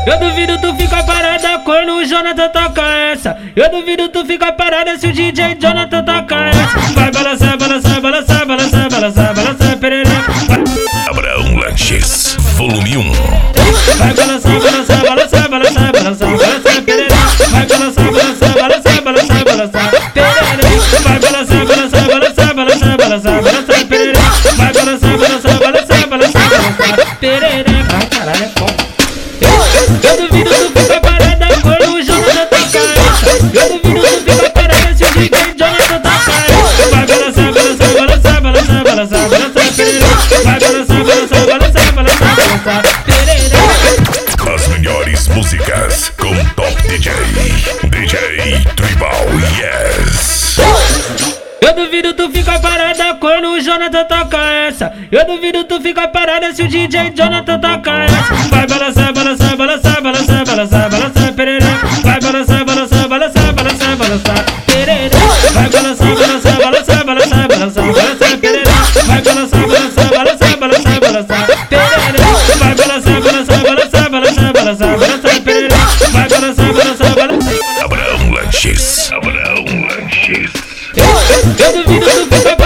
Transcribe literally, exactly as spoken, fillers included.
Eu duvido tu ficar parada quando o Jonathan toca essa. Eu duvido tu ficar parada se o D J Jonathan toca essa. Vai balançar, balançar, balançar, balançar, balançar, balançar, perereca. Abraão Lanches, volume um. Vai balançar, balançar, balançar, balançar, balançar, balançar, perereca. Vai balançar, balançar, balançar, balançar, balançar, perereca. Vai balançar, balançar, balançar, balançar, balançar, balançar, perereca. Vai balançar, balançar, balançar, balançar, balançar, perereca. Ai, caralho, é foda. Eu duvido tu ficar parada quando o Jonathan toca essa. Eu duvido tu ficar parada se o D J Jonathan toca essa. Vai balançar, balançar, balançar, balançar, balançar, balançar, perereca. Vai balançar, balançar, balançar, balançar, balançar, perereca. As melhores músicas com Top D J, D J Tribal, yes. Eu duvido tu ficar parada quando o Jonathan toca essa. Eu duvido tu ficar parada se o D J Jonathan toca essa. Vai balançar, balançar, balançar, balançar, balançar, balançar, perereca. Vai balançar, balançar, balançar, balançar, balançar, perereca. Vai balançar, balançar, balançar, balançar, balançar, balançar, perereca. Vai balançar, balançar, balançar, balançar, balançar, perereca. Vai balançar, balançar, balançar, balançar, balançar, balançar, perereca. Vai balançar, balançar, balançar. Abraão Lanches, Abraão Lanches. Eu duvido tu ficar